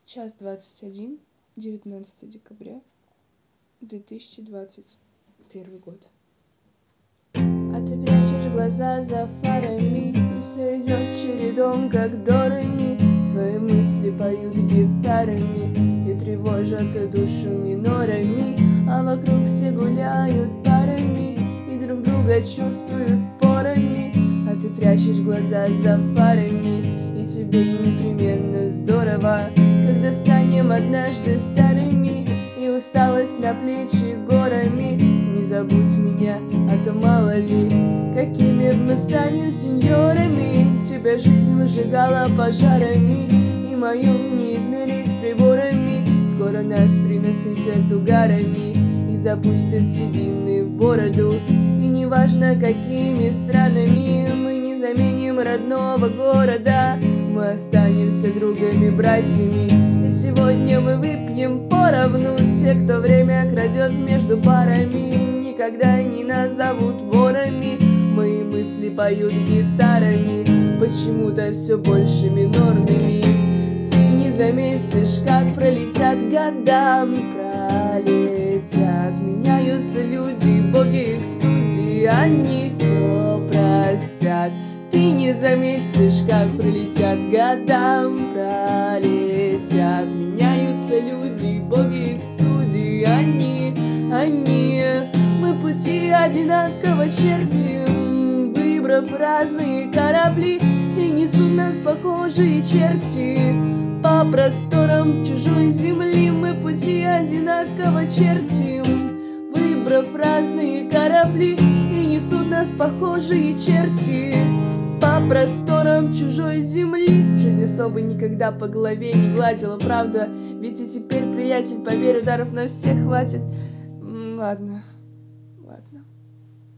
Час 21, 19 декабря 2021 год. А ты прячешь глаза за фарами, и все идет чередом, как до ре ми. Твои мысли поют гитарами и тревожат душу минорами, а вокруг все гуляют парами и друг друга чувствуют порами. А ты прячешь глаза за фарами, и тебе непременно здорово, когда станем однажды старыми, и усталость на плечи горами. Не забудь меня, а то мало ли, какими мы станем сеньорами. Тебя жизнь выжигала пожарами, и мою не измерить приборами. Скоро нас принасытят угарами и запустят седины в бороду. И неважно, какими странами мы не заменим родного города, мы останемся другами, братьями. И сегодня мы выпьем поровну. Те, кто время крадет между парами, никогда не назовут ворами. Мои мысли поют гитарами, почему-то все больше минорными. Ты не заметишь, как пролетят года, пролетят. Меняются люди, боги их судьи, они все простят. Ты не заметишь, как пролетят года, пролетят. Меняются люди, боги их судьи, они. Мы пути одинаково чертим, выбрав разные корабли, и несут нас похожие черти по просторам чужой земли. Мы пути одинаково чертим, выбрав разные корабли, и несут нас похожие черти по просторам чужой земли. Жизнь особо никогда по голове не гладила, правда, ведь и теперь, приятель, поверь, ударов на всех хватит. Ладно.